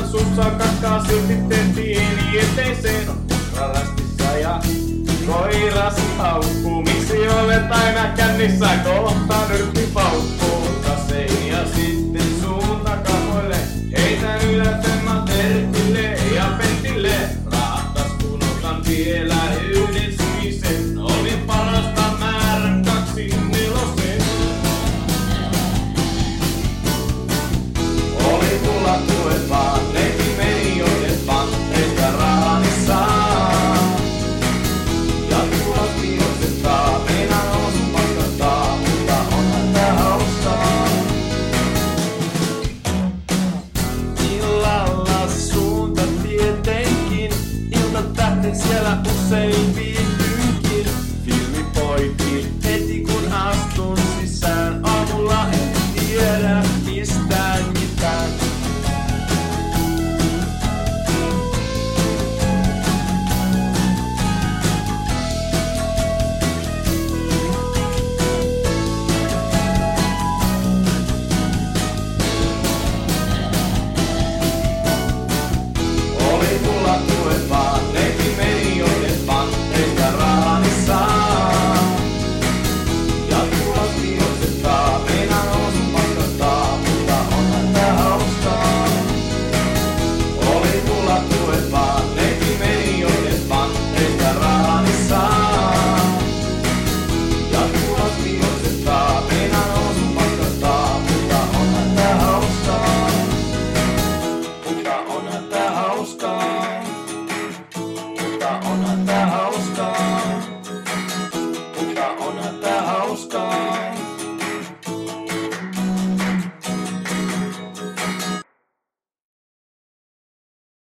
suussa kakkaa silti tehtiin eteiseen on rastissä ja koirasi haukkuu. Miksi olet aina kännissä, kohta nyrkki paukkuu. Kasei ja sitten suun takamoille, heitän ylötemman Tertille ja Pentille. Raahtas kun otan vielä yhden sinisen, olin parasta määrän 24. Oli mulla tuet vaan, neiti meni joiden pantteista rahani saa. Ja tulla pioksettaa, meinaan nousun paskattaa, mutta onhan tää hauskaa. Illalla suunta tietenkin, iltatähten siellä usein viihdynkin. Filmi poikki heti kun astun sisään, aamulla en tiedä mistään mitään. Oli mulla tuet vaan, neiti meni joiden pantteista rahani saa. Ja tulla pioksettaa, meinaan nousun paskattaa, mutta onhan tää hauskaa. Oli mulla tuet vaan, neiti meni joiden pantteista rahani saa. Ja tulla pioksettaa, meinaan nousun paskattaa, mutta onhan tää hauskaa. Mutta onhan tää hauskaa. Mutta onhan tää hauskaa. Mutta onhan